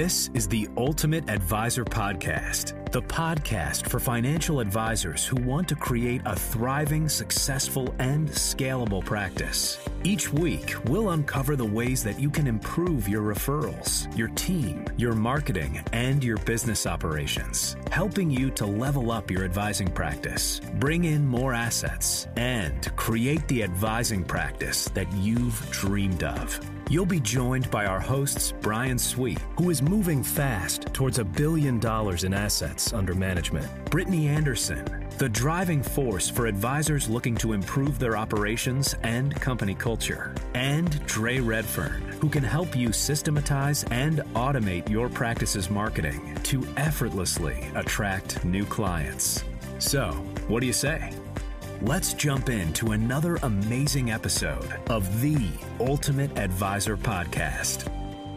This is the Ultimate Advisor Podcast, the podcast for financial advisors who want to create a thriving, successful, and scalable practice. Each week, we'll uncover the ways that you can improve your referrals, your team, your marketing, and your business operations, helping you to level up your advising practice, bring in more assets, and create the advising practice that you've dreamed of. You'll be joined by our hosts, Brian Sweet, who is moving fast towards $1 billion in assets under management, Brittany Anderson, the driving force for advisors looking to improve their operations and company culture, and Dre Redfern, who can help you systematize and automate your practice's marketing to effortlessly attract new clients. So, what do you say? Let's jump into another amazing episode of the Ultimate Advisor Podcast.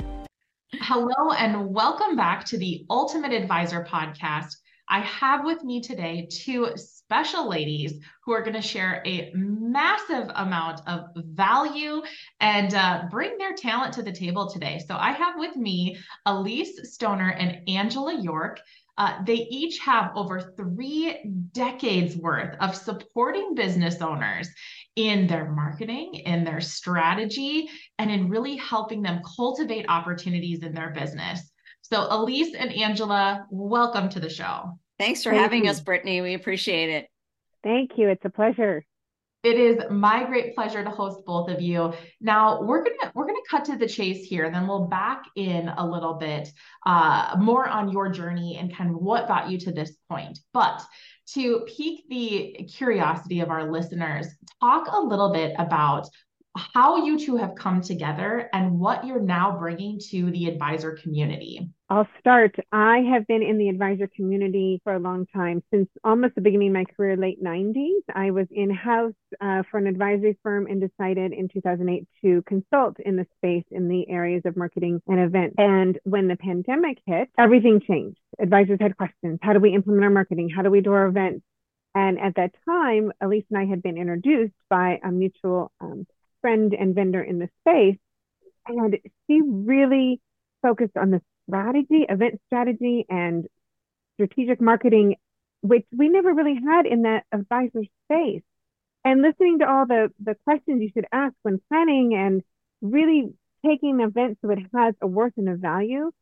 Hello and welcome back to the Ultimate Advisor Podcast. I have with me today two special ladies who are going to share a massive amount of value and bring their talent to the table today. So I have with me Elise Stoner and Angela York. They each have over 3 decades worth of supporting business owners in their marketing, in their strategy, and in really helping them cultivate opportunities in their business. So Elise and Angela, welcome to the show. Thanks for having us, Brittany. We appreciate it. Thank you. It's a pleasure. It is my great pleasure to host both of you. Now we're gonna cut to the chase here, and then we'll back in a little bit more on your journey and kind of what got you to this point. But to pique the curiosity of our listeners, talk a little bit about how you two have come together and what you're now bringing to the advisor community. I'll start. I have been in the advisor community for a long time, since almost the beginning of my career, late 90s. I was in-house for an advisory firm and decided in 2008 to consult in the space in the areas of marketing and events. And when the pandemic hit, everything changed. Advisors had questions. How do we implement our marketing? How do we do our events? And at that time, Elise and I had been introduced by a mutual friend and vendor in the space, and she really focused on the strategy, event strategy, and strategic marketing, which we never really had in that advisor space. And listening to all the questions you should ask when planning and really taking an event so it has a worth and a value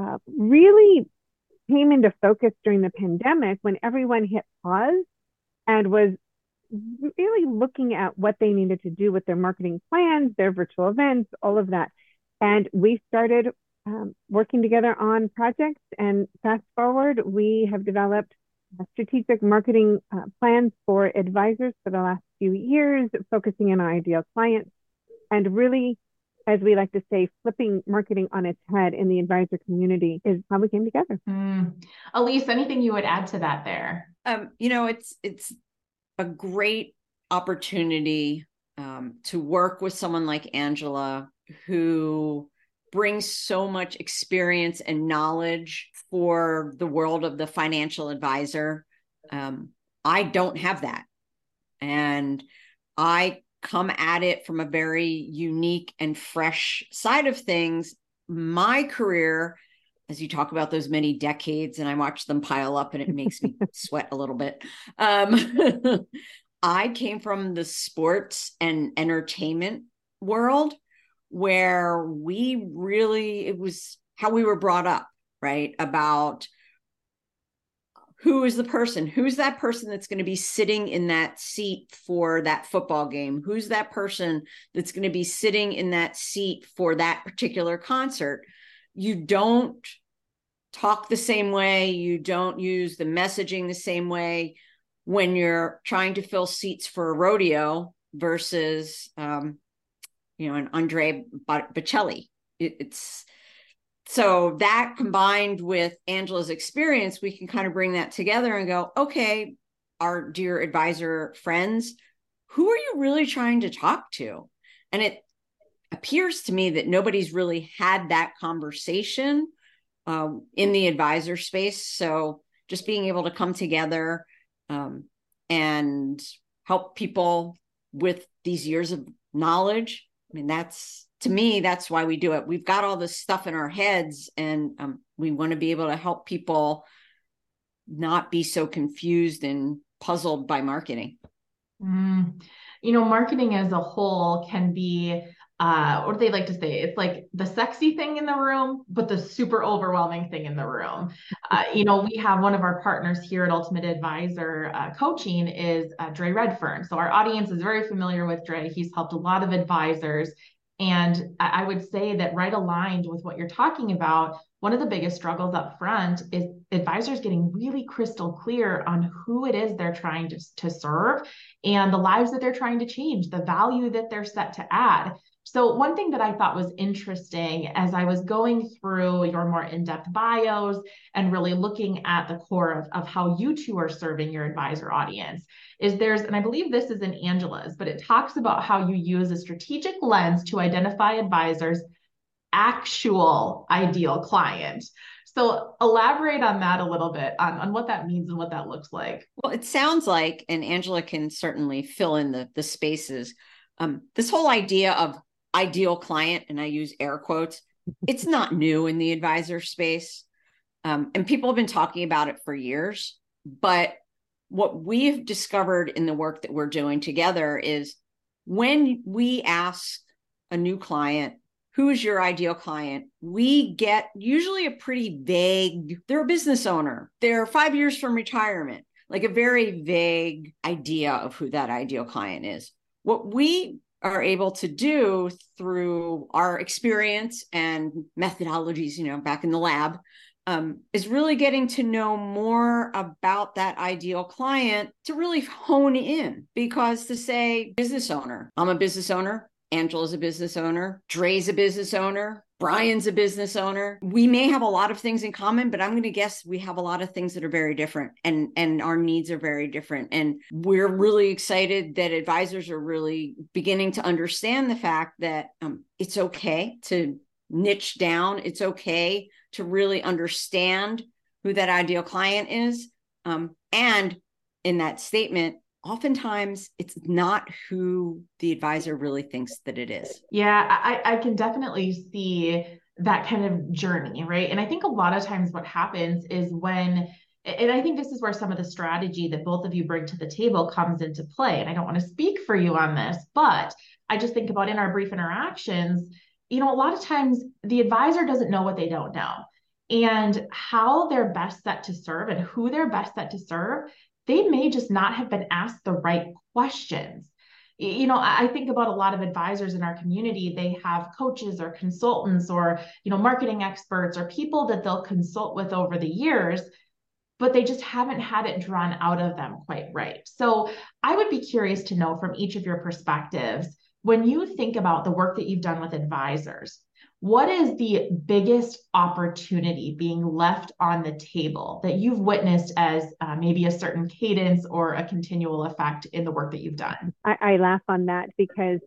really came into focus during the pandemic when everyone hit pause and was really looking at what they needed to do with their marketing plans, their virtual events, all of that. And we started working together on projects, and fast forward, we have developed strategic marketing plans for advisors for the last few years, focusing on our ideal clients, and really, as we like to say, flipping marketing on its head in the advisor community is how we came together. Elise, anything you would add to that there? It's a great opportunity to work with someone like Angela, who brings so much experience and knowledge for the world of the financial advisor. I don't have that. And I come at it from a very unique and fresh side of things. My career, as you talk about those many decades, and I watch them pile up and it makes me sweat a little bit. I came from the sports and entertainment world, where it was how we were brought up, right? About who's that person that's going to be sitting in that seat for that football game? Who's that person that's going to be sitting in that seat for that particular concert? You don't talk the same way. You don't use the messaging the same way when you're trying to fill seats for a rodeo versus, an Andre Bocelli. It's so that combined with Angela's experience, we can kind of bring that together and go, okay, our dear advisor friends, who are you really trying to talk to? And it appears to me that nobody's really had that conversation in the advisor space. So just being able to come together and help people with these years of knowledge, I mean, that's to me, that's why we do it. We've got all this stuff in our heads, and we want to be able to help people not be so confused and puzzled by marketing. Marketing as a whole can be, what do they like to say? It's like the sexy thing in the room, but the super overwhelming thing in the room. We have one of our partners here at Ultimate Advisor Coaching is Dre Redfern. So our audience is very familiar with Dre. He's helped a lot of advisors. And I would say that right aligned with what you're talking about, one of the biggest struggles up front is advisors getting really crystal clear on who it is they're trying to serve and the lives that they're trying to change, the value that they're set to add. So one thing that I thought was interesting as I was going through your more in-depth bios and really looking at the core of how you two are serving your advisor audience is and I believe this is in Angela's, but it talks about how you use a strategic lens to identify advisors' actual ideal client. So elaborate on that a little bit on what that means and what that looks like. Well, it sounds like, and Angela can certainly fill in the spaces, this whole idea of ideal client, and I use air quotes, it's not new in the advisor space. And people have been talking about it for years. But what we've discovered in the work that we're doing together is when we ask a new client, who is your ideal client? We get usually a pretty vague, they're a business owner, they're 5 years from retirement, like a very vague idea of who that ideal client is. What we are able to do through our experience and methodologies, back in the lab, is really getting to know more about that ideal client to really hone in. Because to say business owner, I'm a business owner, Angela's a business owner, Dre's a business owner, Brian's a business owner. We may have a lot of things in common, but I'm going to guess we have a lot of things that are very different, and our needs are very different. And we're really excited that advisors are really beginning to understand the fact that it's okay to niche down. It's okay to really understand who that ideal client is. And in that statement, oftentimes it's not who the advisor really thinks that it is. Yeah, I can definitely see that kind of journey, right? And I think a lot of times what happens is and I think this is where some of the strategy that both of you bring to the table comes into play. And I don't want to speak for you on this, but I just think about in our brief interactions, a lot of times the advisor doesn't know what they don't know. And how they're best set to serve and who they're best set to serve, they may just not have been asked the right questions. I think about a lot of advisors in our community. They have coaches or consultants or, marketing experts or people that they'll consult with over the years, but they just haven't had it drawn out of them quite right. So I would be curious to know from each of your perspectives, when you think about the work that you've done with advisors, what is the biggest opportunity being left on the table that you've witnessed as maybe a certain cadence or a continual effect in the work that you've done? I laugh on that because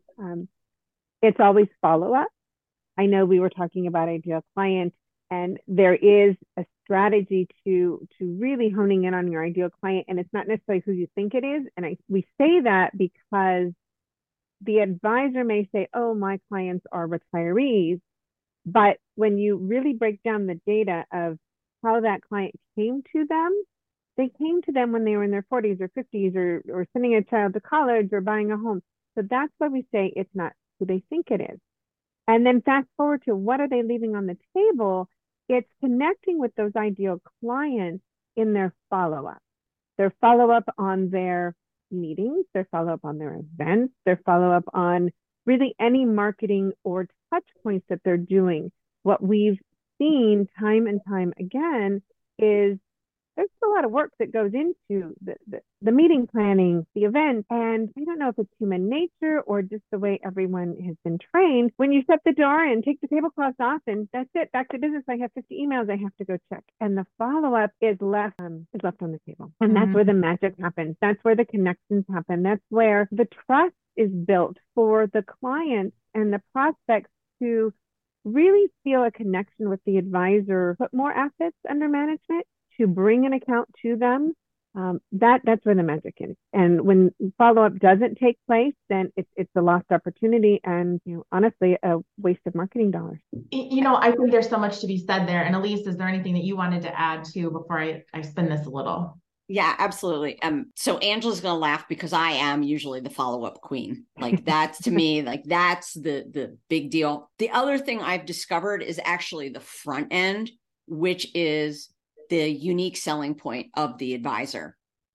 it's always follow-up. I know we were talking about ideal client, and there is a strategy to really honing in on your ideal client, and it's not necessarily who you think it is. And we say that because the advisor may say, oh, my clients are retirees. But when you really break down the data of how that client came to them, they came to them when they were in their 40s or 50s or sending a child to college or buying a home. So that's why we say it's not who they think it is. And then fast forward to what are they leaving on the table? It's connecting with those ideal clients in their follow-up. Their follow-up on their meetings, their follow-up on their events, their follow-up on really any marketing or touch points that they're doing. What we've seen time and time again is there's a lot of work that goes into the meeting planning, the event. And I don't know if it's human nature or just the way everyone has been trained. When you shut the door and take the tablecloths off and that's it, back to business, I have 50 emails I have to go check. And the follow-up is left on the table. And that's where the magic happens. That's where the connections happen. That's where the trust is built for the clients and the prospects to really feel a connection with the advisor, put more assets under management, to bring an account to them, That's where the magic is. And when follow-up doesn't take place, then it's a lost opportunity and, honestly, a waste of marketing dollars. I think there's so much to be said there. And Elise, is there anything that you wanted to add to before I spin this a little? Yeah, absolutely. So Angela's going to laugh because I am usually the follow-up queen. Like that's to me, like that's the big deal. The other thing I've discovered is actually the front end, which is the unique selling point of the advisor.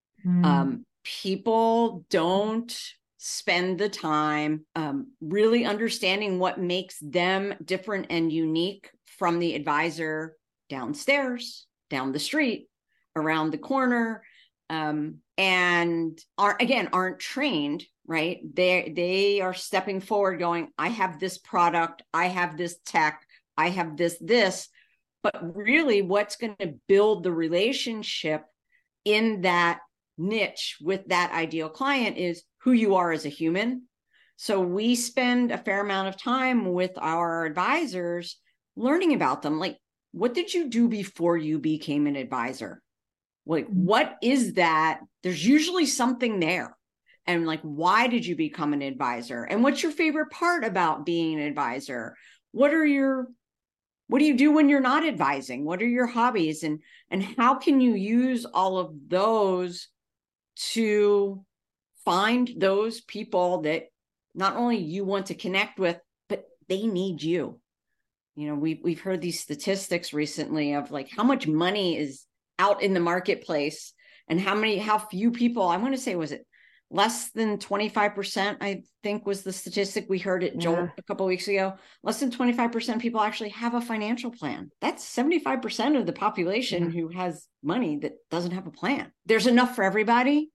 People don't spend the time really understanding what makes them different and unique from the advisor downstairs, down the street, around the corner, and aren't trained, right? They are stepping forward going, I have this product, I have this tech, I have this, but really what's going to build the relationship in that niche with that ideal client is who you are as a human. So we spend a fair amount of time with our advisors learning about them. Like, what did you do before you became an advisor? Like, what is that? There's usually something there. And like, why did you become an advisor? And what's your favorite part about being an advisor? What do you do when you're not advising? What are your hobbies? And how can you use all of those to find those people that not only you want to connect with, but they need you? We've heard these statistics recently of like how much money is out in the marketplace and how few people, I want to say, was it less than 25%, I think was the statistic we heard at Jolt a couple of weeks ago. Less than 25% people actually have a financial plan. That's 75% of the population who has money that doesn't have a plan. There's enough for everybody.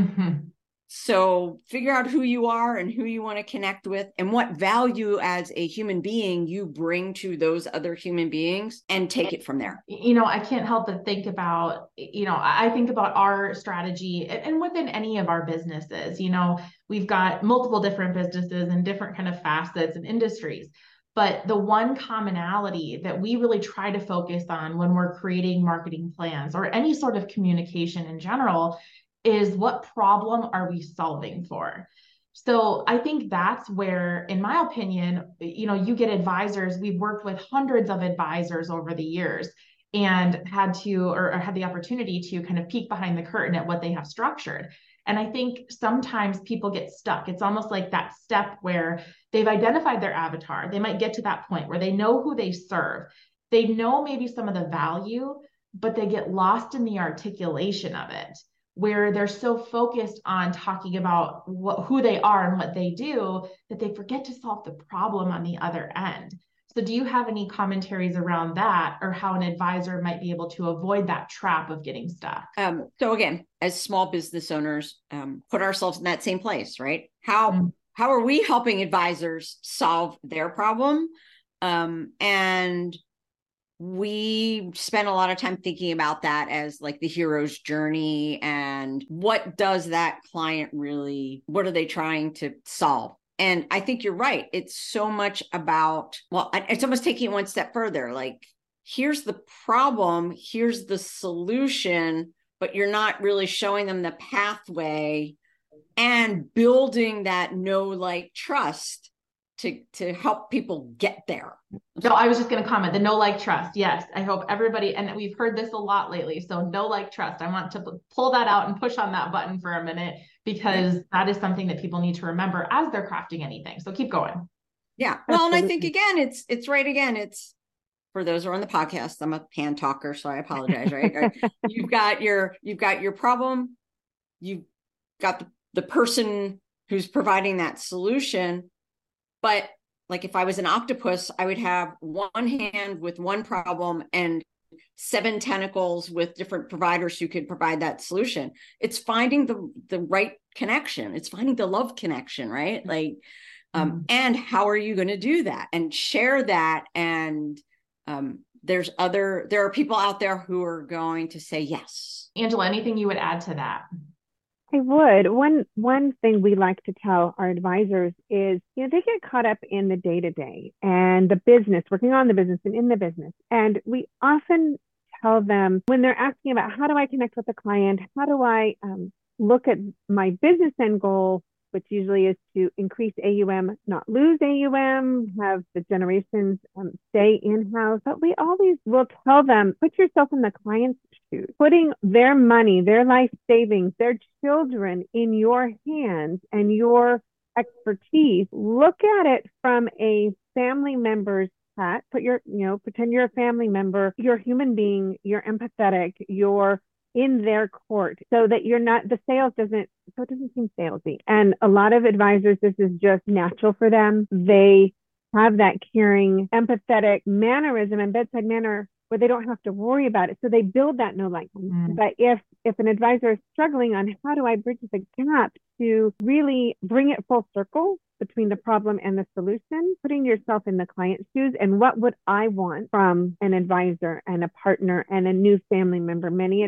So figure out who you are and who you want to connect with and what value as a human being you bring to those other human beings and take it from there. I can't help but think about, I think about our strategy and within any of our businesses, we've got multiple different businesses and different kind of facets and industries. But the one commonality that we really try to focus on when we're creating marketing plans or any sort of communication in general is what problem are we solving for? So I think that's where, in my opinion, you get advisors. We've worked with hundreds of advisors over the years and had the opportunity to kind of peek behind the curtain at what they have structured. And I think sometimes people get stuck. It's almost like that step where they've identified their avatar. They might get to that point where they know who they serve. They know maybe some of the value, but they get lost in the articulation of it, where they're so focused on talking about who they are and what they do that they forget to solve the problem on the other end. So do you have any commentaries around that or how an advisor might be able to avoid that trap of getting stuck? So again, as small business owners, put ourselves in that same place, right? How are we helping advisors solve their problem? And we spend a lot of time thinking about that as like the hero's journey and what does that client really, what are they trying to solve? And I think you're right. It's so much about, it's almost taking it one step further. Like, here's the problem, here's the solution, but you're not really showing them the pathway and building that know, like, trust to help people get there. No, I was just going to comment the know, like, trust. Yes. I hope everybody, and we've heard this a lot lately. So know, like, trust. I want to pull that out and push on that button for a minute because that is something that people need to remember as they're crafting anything. So keep going. Yeah. Well, and I think again, it's right. Again, it's for those who are on the podcast. I'm a pan talker, so I apologize. Right. You've got your problem. You've got the person who's providing that solution. But like if I was an octopus, I would have one hand with one problem and 7 tentacles with different providers who could provide that solution. It's finding the right connection. It's finding the love connection, right? Like, and how are you going to do that and share that? And there are people out there who are going to say yes. Angela, anything you would add to that? I would. One thing we like to tell our advisors is, they get caught up in the day-to-day and the business, working on the business and in the business. And we often tell them when they're asking about how do I connect with the client, how do I look at my business end goal, which usually is to increase AUM, not lose AUM, have the generations stay in-house. But we always will tell them, put yourself in the client's shoes, putting their money, their life savings, their children in your hands and your expertise. Look at it from a family member's hat. Pretend you're a family member, you're a human being, you're empathetic, you're in their court, so that you're not, the sales doesn't seem salesy. And a lot of advisors, this is just natural for them. They have that caring, empathetic mannerism and bedside manner where they don't have to worry about it. So they build that no like. But if an advisor is struggling on how do I bridge the gap to really bring it full circle between the problem and the solution, putting yourself in the client's shoes, and what would I want from an advisor and a partner and a new family member? Many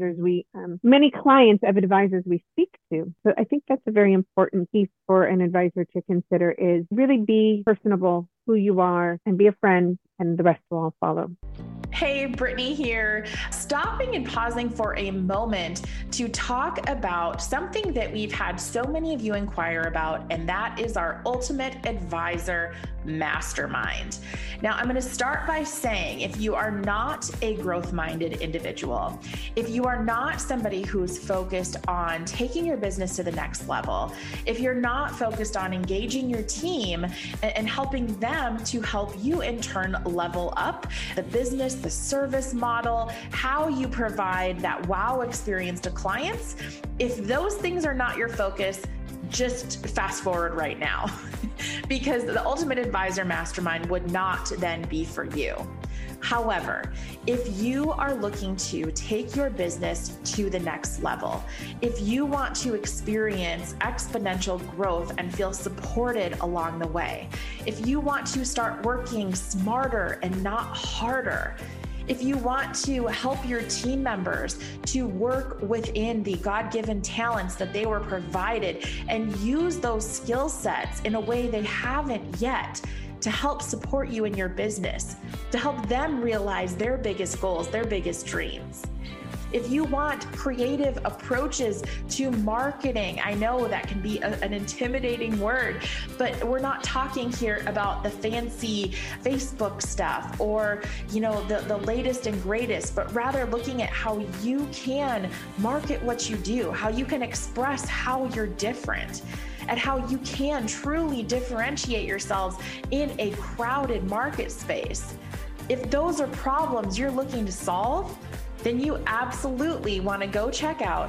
clients of advisors we speak to. So I think that's a very important piece for an advisor to consider, is really be personable, who you are, and be a friend, and the rest will all follow. Hey, Brittany here, stopping and pausing for a moment to talk about something that we've had so many of you inquire about, and that is our Ultimate Advisor Mastermind. Now, I'm going to start by saying, if you are not a growth-minded individual, if you are not somebody who's focused on taking your business to the next level, if you're not focused on engaging your team and helping them to help you in turn level up the business, the service model, how you provide that wow experience to clients, if those things are not your focus, just fast forward right now, because the Ultimate Advisor Mastermind would not then be for you. However, if you are looking to take your business to the next level, if you want to experience exponential growth and feel supported along the way, if you want to start working smarter and not harder, if you want to help your team members to work within the God-given talents that they were provided and use those skill sets in a way they haven't yet to help support you in your business, to help them realize their biggest goals, their biggest dreams. If you want creative approaches to marketing, I know that can be an intimidating word, but we're not talking here about the fancy Facebook stuff or, the latest and greatest, but rather looking at how you can market what you do, how you can express how you're different, and how you can truly differentiate yourselves in a crowded market space. If those are problems you're looking to solve, then you absolutely want to go check out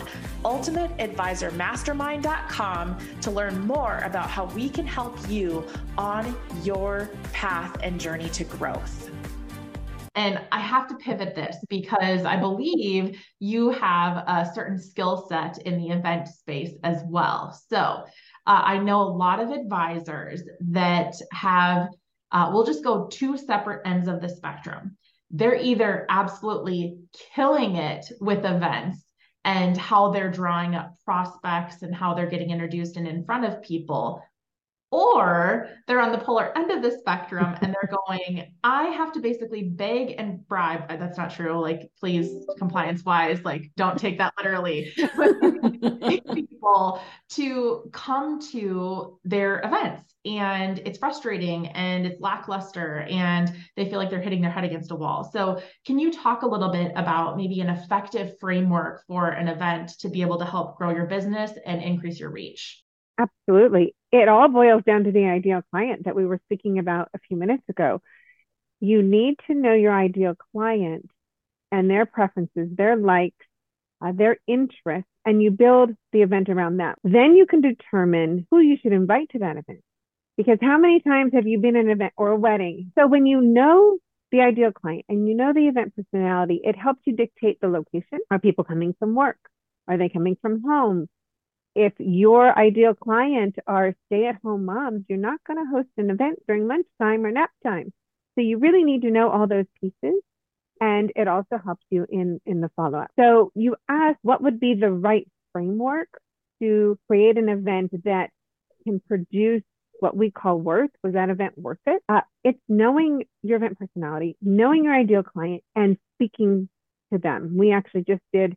ultimateadvisormastermind.com to learn more about how we can help you on your path and journey to growth. And I have to pivot this because I believe you have a certain skill set in the event space as well. So I know a lot of advisors that have, we'll just go two separate ends of the spectrum. They're either absolutely killing it with events and how they're drawing up prospects and how they're getting introduced and in front of people, or they're on the polar end of the spectrum and they're going, I have to basically beg and bribe. That's not true. Like, please, compliance wise, like, don't take that literally. People to come to their events, and it's frustrating and it's lackluster and they feel like they're hitting their head against a wall. So can you talk a little bit about maybe an effective framework for an event to be able to help grow your business and increase your reach? Absolutely. It all boils down to the ideal client that we were speaking about a few minutes ago. You need to know your ideal client and their preferences, their likes, their interests, and you build the event around that. Then you can determine who you should invite to that event. Because how many times have you been in an event or a wedding? So when you know the ideal client and you know the event personality, it helps you dictate the location. Are people coming from work? Are they coming from home? If your ideal client are stay-at-home moms, you're not going to host an event during lunchtime or nap time. So you really need to know all those pieces. And it also helps you in the follow-up. So you asked what would be the right framework to create an event that can produce what we call worth. Was that event worth it? It's knowing your event personality, knowing your ideal client, and speaking to them. We actually just did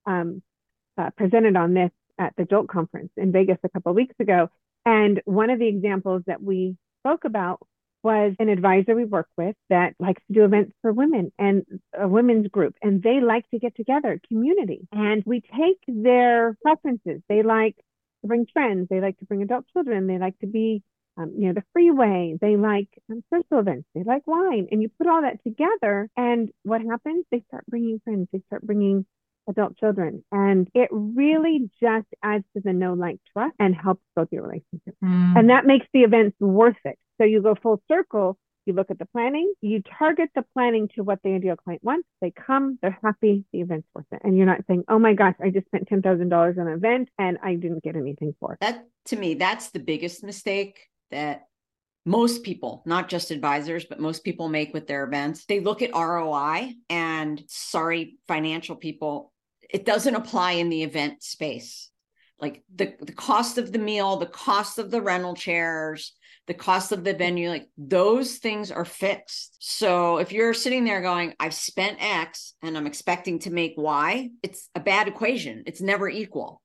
presented on this at the Jolt conference in Vegas a couple of weeks ago. And one of the examples that we spoke about was an advisor we work with that likes to do events for women and a women's group, and they like to get together, community. And we take their preferences. They like to bring friends. They like to bring adult children. They like to be near the freeway. They like social events. They like wine. And you put all that together, and what happens? They start bringing friends. They start bringing adult children. And it really just adds to the know, like, trust and helps build your relationship. And that makes the events worth it. So you go full circle. You look at the planning, you target the planning to what the ideal client wants. They come, they're happy, the event's worth it. And you're not saying, oh my gosh, I just spent $10,000 on an event and I didn't get anything for it. That, to me, that's the biggest mistake that most people, not just advisors, but most people make with their events. They look at ROI, and sorry, financial people, it doesn't apply in the event space. Like the cost of the meal, the cost of the rental chairs, the cost of the venue, like those things are fixed. So if you're sitting there going, I've spent X and I'm expecting to make Y, it's a bad equation. It's never equal.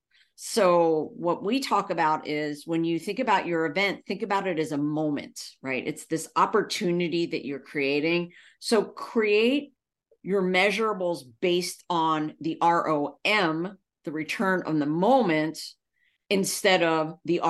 So what we talk about is when you think about your event, think about it as a moment, right? It's this opportunity that you're creating. So create your measurables based on the ROM, the return on the moment, instead of the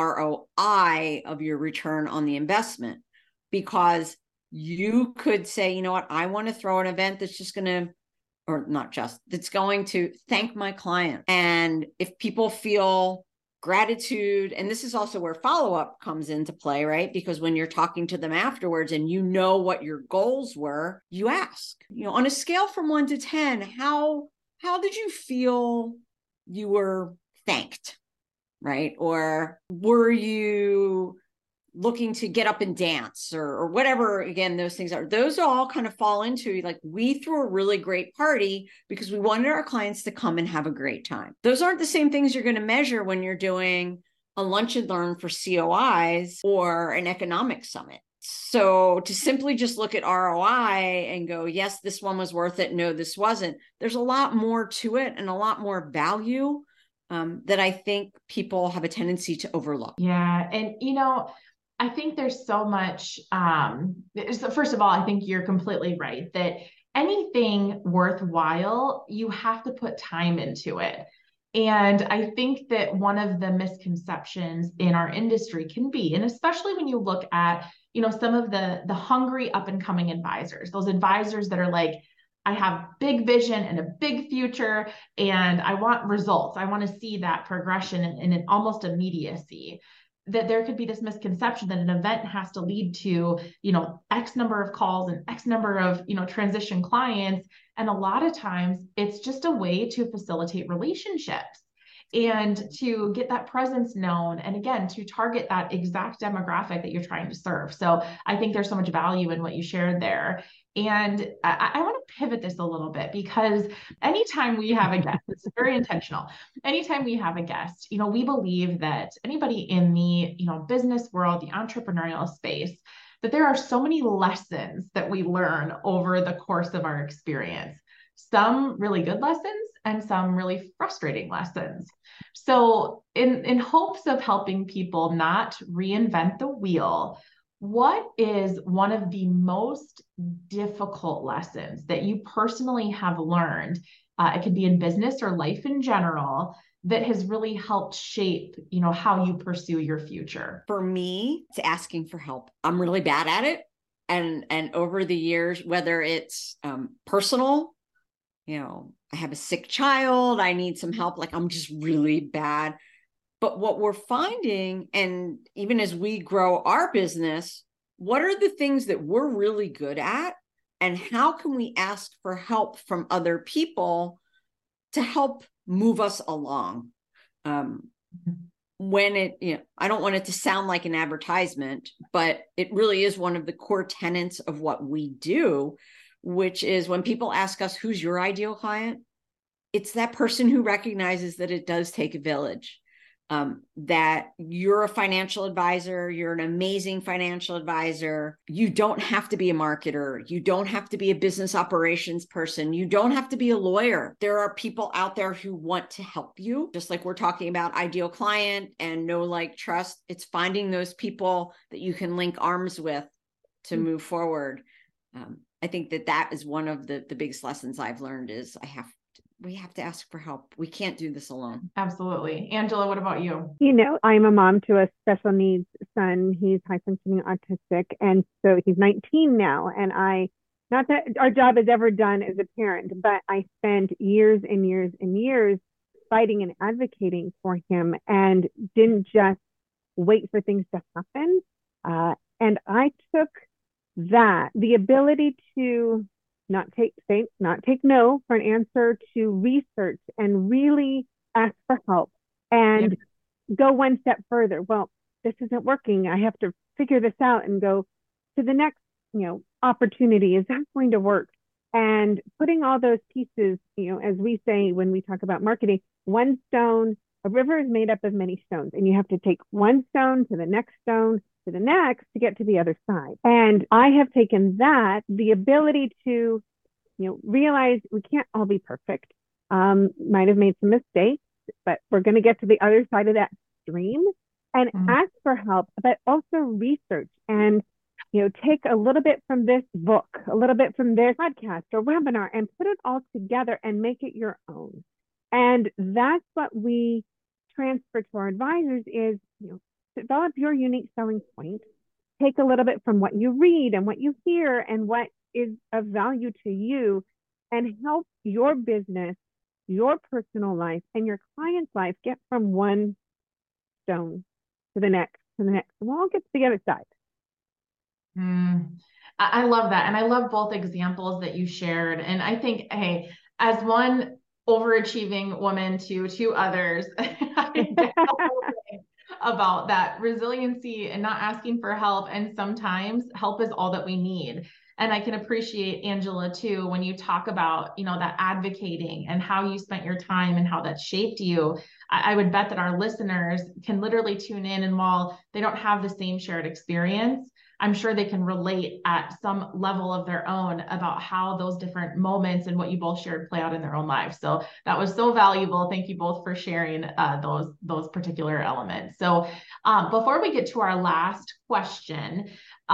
ROI of your return on the investment. Because you could say, you know what, I want to throw an event that's just going to, or not just, that's going to thank my client. And if people feel gratitude, and this is also where follow-up comes into play, right? Because when you're talking to them afterwards and you know what your goals were, you ask, you know, on a scale from 1 to 10, how did you feel you were thanked? Right? Or were you looking to get up and dance or whatever? Again, those things are, those all kind of fall into like, we threw a really great party because we wanted our clients to come and have a great time. Those aren't the same things you're going to measure when you're doing a lunch and learn for COIs or an economic summit. So to simply just look at ROI and go, yes, this one was worth it. No, this wasn't. There's a lot more to it and a lot more value that I think people have a tendency to overlook. Yeah. And, you know, I think there's so much, so first of all, I think you're completely right that anything worthwhile, you have to put time into it. And I think that one of the misconceptions in our industry can be, and especially when you look at, you know, some of the hungry up and coming advisors, those advisors that are like, I have big vision and a big future, and I want results. I want to see that progression in an almost immediacy. That there could be this misconception that an event has to lead to, you know, X number of calls and X number of, you know, transition clients. And a lot of times it's just a way to facilitate relationships and to get that presence known. And again, to target that exact demographic that you're trying to serve. So I think there's so much value in what you shared there. And I want to pivot this a little bit because anytime we have a guest, it's very intentional. Anytime we have a guest, you know, we believe that anybody in the, you know, business world, the entrepreneurial space, that there are so many lessons that we learn over the course of our experience. Some really good lessons and some really frustrating lessons. So in hopes of helping people not reinvent the wheel, what is one of the most difficult lessons that you personally have learned? It could be in business or life in general that has really helped shape, you know, how you pursue your future. For me, it's asking for help. I'm really bad at it. And over the years, whether it's personal, you know, I have a sick child, I need some help. Like I'm just really bad. But what we're finding, and even as we grow our business, what are the things that we're really good at? And how can we ask for help from other people to help move us along? When it, you know, I don't want it to sound like an advertisement, but it really is one of the core tenets of what we do, which is when people ask us, who's your ideal client? It's that person who recognizes that it does take a village. that you're a financial advisor, you're an amazing financial advisor. You don't have to be a marketer. You don't have to be a business operations person. You don't have to be a lawyer. There are people out there who want to help you. Just like we're talking about ideal client and know, like, trust, it's finding those people that you can link arms with to move forward. I think that is one of the biggest lessons I've learned is we have to ask for help. We can't do this alone. Absolutely. Angela, what about you? I'm a mom to a special needs son. He's high functioning autistic. And so he's 19 now. And not that our job is ever done as a parent, but I spent years and years and years fighting and advocating for him and didn't just wait for things to happen. And I took the ability to not take no for an answer, to research and really ask for help and go one step further. Well, this isn't working. I have to figure this out and go to the next, opportunity. Is that going to work? And putting all those pieces, as we say when we talk about marketing, a river is made up of many stones, and you have to take one stone to the next stone to the next to get to the other side. And I have taken the ability to, realize we can't all be perfect. Might have made some mistakes, but we're going to get to the other side of that stream and ask for help, but also research and, take a little bit from this book, a little bit from this podcast or webinar and put it all together and make it your own. And that's what we transfer to our advisors is, develop your unique selling point, take a little bit from what you read and what you hear and what is of value to you, and help your business, your personal life, and your client's life get from one stone to the next, We'll all get to the other side. I love that. And I love both examples that you shared. And I think, hey, as one overachieving woman to two others, about that resiliency and not asking for help. And sometimes help is all that we need. And I can appreciate, Angela, too, when you talk about, that advocating and how you spent your time and how that shaped you. I would bet that our listeners can literally tune in, and while they don't have the same shared experience, I'm sure they can relate at some level of their own about how those different moments and what you both shared play out in their own lives. So that was so valuable. Thank you both for sharing those particular elements. So before we get to our last question,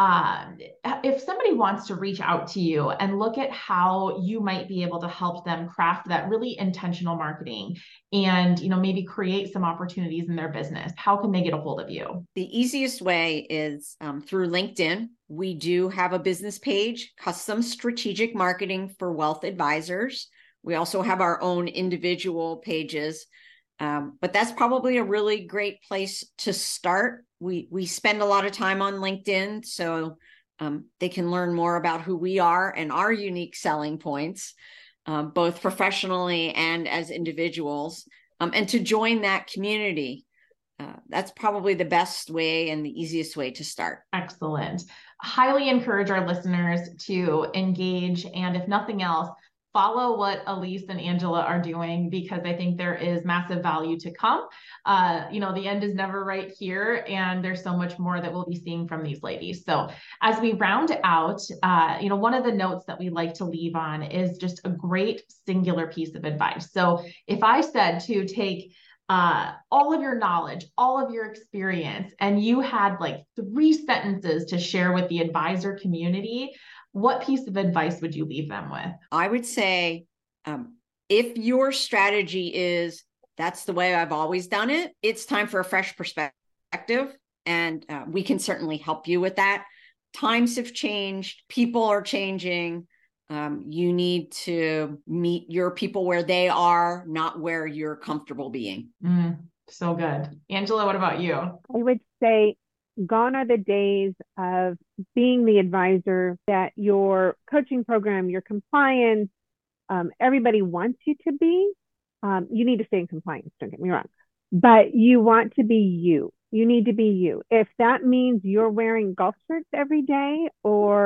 if somebody wants to reach out to you and look at how you might be able to help them craft that really intentional marketing and, maybe create some opportunities in their business, how can they get a hold of you? The easiest way is through LinkedIn. We do have a business page, Custom Strategic Marketing for Wealth Advisors. We also have our own individual pages, but that's probably a really great place to start. We spend a lot of time on LinkedIn, so they can learn more about who we are and our unique selling points, both professionally and as individuals, and to join that community. That's probably the best way and the easiest way to start. Excellent. Highly encourage our listeners to engage, and if nothing else, follow what Elise and Angela are doing, because I think there is massive value to come. The end is never right here, and there's so much more that we'll be seeing from these ladies. So as we round out, one of the notes that we like to leave on is just a great singular piece of advice. So if I said to take all of your knowledge, all of your experience, and you had like 3 sentences to share with the advisor community, what piece of advice would you leave them with? I would say, if your strategy is, that's the way I've always done it, it's time for a fresh perspective. And we can certainly help you with that. Times have changed. People are changing. You need to meet your people where they are, not where you're comfortable being. So good. Angela, what about you? I would say, gone are the days of being the advisor that your coaching program, your compliance, everybody wants you to be. You need to stay in compliance, don't get me wrong, but you want to be you. You need to be you. If that means you're wearing golf shirts every day or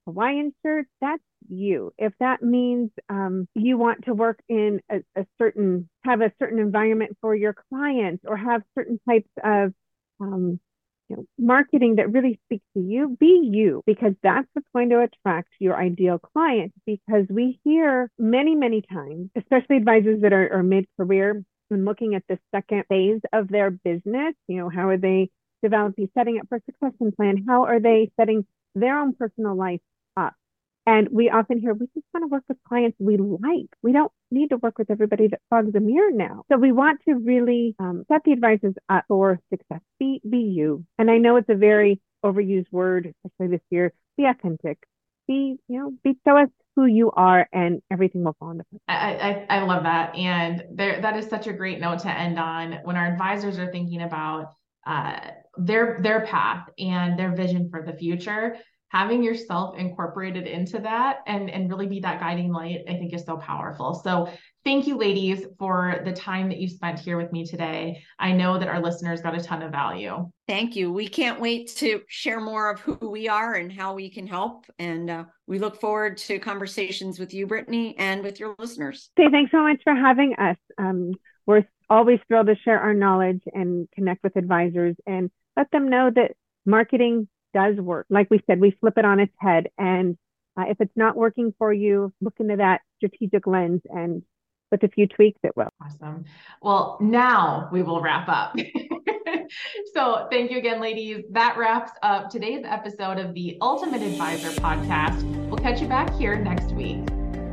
Hawaiian shirts, that's you. If that means you want to work in have a certain environment for your clients, or have certain types of marketing that really speaks to you, be you, because that's what's going to attract your ideal client. Because we hear many, many times, especially advisors that are mid-career, when looking at the second phase of their business, how are they developing, setting up for a succession plan? How are they setting their own personal life up? And we often hear, we just want to work with clients we like. We don't need to work with everybody that fogs a mirror now. So we want to really set the advisors up for success. Be you. And I know it's a very overused word, especially this year. Be authentic. Show us who you are, and everything will fall into place. I love that. And that is such a great note to end on when our advisors are thinking about their path and their vision for the future. Having yourself incorporated into that and really be that guiding light, I think, is so powerful. So thank you, ladies, for the time that you spent here with me today. I know that our listeners got a ton of value. Thank you. We can't wait to share more of who we are and how we can help. And we look forward to conversations with you, Brittany, and with your listeners. Thanks so much for having us. We're always thrilled to share our knowledge and connect with advisors and let them know that marketing does work. Like we said, we flip it on its head. And if it's not working for you, look into that strategic lens, and with a few tweaks, it will. Awesome. Well, now we will wrap up. So thank you again, ladies. That wraps up today's episode of the Ultimate Advisor podcast. We'll catch you back here next week.